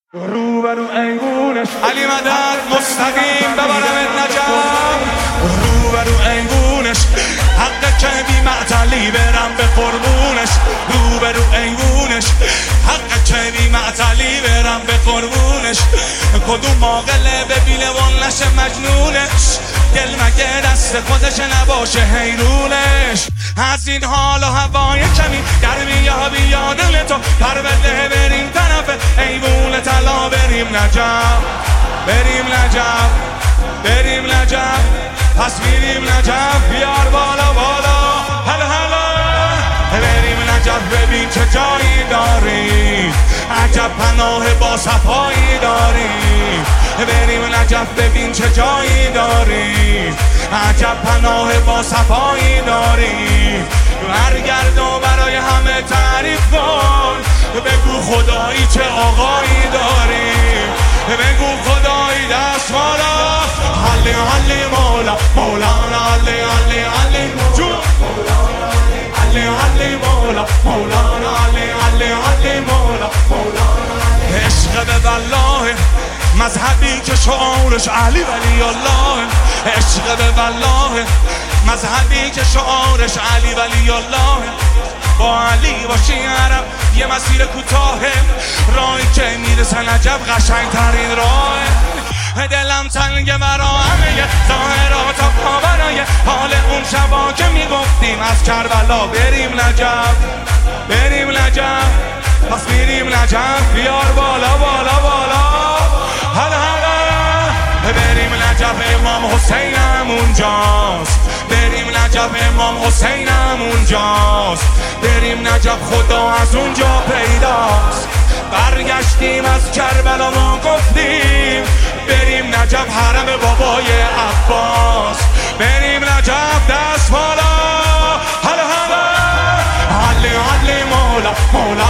روبرو ایوونش علی مدد مستقیم ببرم نجف، روبرو ایوونش حق که بی معطلی برم به قربونش، روبرو ایوونش حق که بی معطلی برم به قربونش. کدوم عاقله به بیلوان نشه مجنونش، دل مگه دست خودش نباشه حیرونش. از این حال و هوای کمی در میابی یا دل تو پر بده بریم طرف ایوون طلا، بریم نجف بریم نجف بریم نجف، پس میریم نجف بیار بالا بالا هلا هلا. بریم نجف ببین چه جایی داریم، عجب پناه با صفایی داریم. بریم نجف ببین چه جایی داریم، عجب پناه با صفایی داریم. برگرد و برای همه تعریف کن، بگو خدایی چه آقایی داریم، بگو خدایی دست بالا. علی علی مولا مولانا علی علی علی جو علی علی مولا مولانا علی علی علی مولا مولانا. عشق به والله مذهبی که شعارش علی ولی الله، عشق به والله مذهبی که شعارش علی ولی الله. با علی باشی عرب یه مسیر کوتاهه، راهی که میرسه نجف قشنگ ترین راه. دلم تنگه برا همه ظاهرات و پاورای حال اون شبا که میگفتیم از کربلا. بریم نجف بریم نجف، پس میریم نجف بیار بالا بالا بالا هلا هلا. بریم نجف امام حسینم اونجاست، بریم نجف امام حسینم اونجاست. بریم نجف خدا از اونجا پیداست، برگشتیم از کربلا ما گفتیم بریم نجف حرم بابای عباس. بریم نجف دست بالا هلا هلا. علی علی مولا مولا